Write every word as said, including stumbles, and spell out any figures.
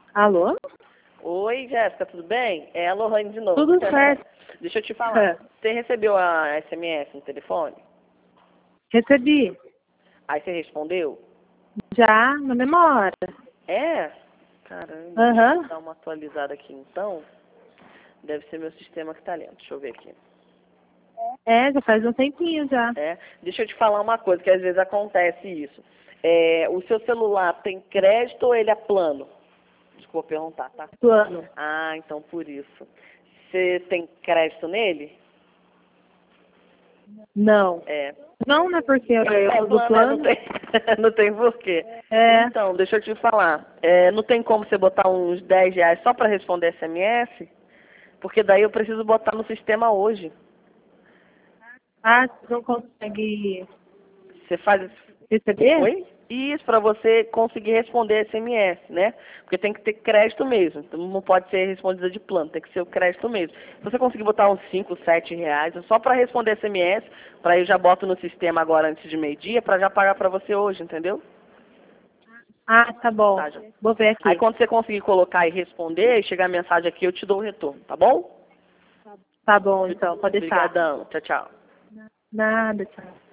Alô? Oi, Jéssica, tudo bem? É a Lohane de novo. Tudo certo. Deixa eu te falar. É. Você recebeu a S M S no telefone? Recebi. Aí você respondeu? Já, na mesma hora. É? Caramba, Aham. deixa eu dar uma atualizada aqui então. Deve ser meu sistema que tá lento. Deixa eu ver aqui. É, já faz um tempinho já. É? Deixa eu te falar uma coisa, que às vezes acontece isso. É, o seu celular tem crédito ou ele é plano? Desculpa perguntar, tá? Plano. Ah, então por isso. Você tem crédito nele? Não. É. Não, né? Porque eu É uso plano, é, não plano. tem, não tem porquê. É. Então, deixa eu te falar. É, não tem como você botar uns dez reais só para responder S M S? Porque daí eu preciso botar no sistema hoje. Ah, você não consegue Você faz... receber? Oi? Isso, para você conseguir responder S M S, né? Porque tem que ter crédito mesmo. Então não pode ser respondida de plano, tem que ser o crédito mesmo. Se você conseguir botar uns cinco, sete reais, é só para responder S M S, para eu já boto no sistema agora antes de meio-dia, para já pagar para você hoje, entendeu? Ah, tá bom. Tá, já. Vou ver Aí aqui. quando você conseguir colocar e responder, e chegar a mensagem aqui, eu te dou o retorno, tá bom? Tá bom, então. Pode deixar. Obrigadão. Tchau, tchau. Nada, tchau.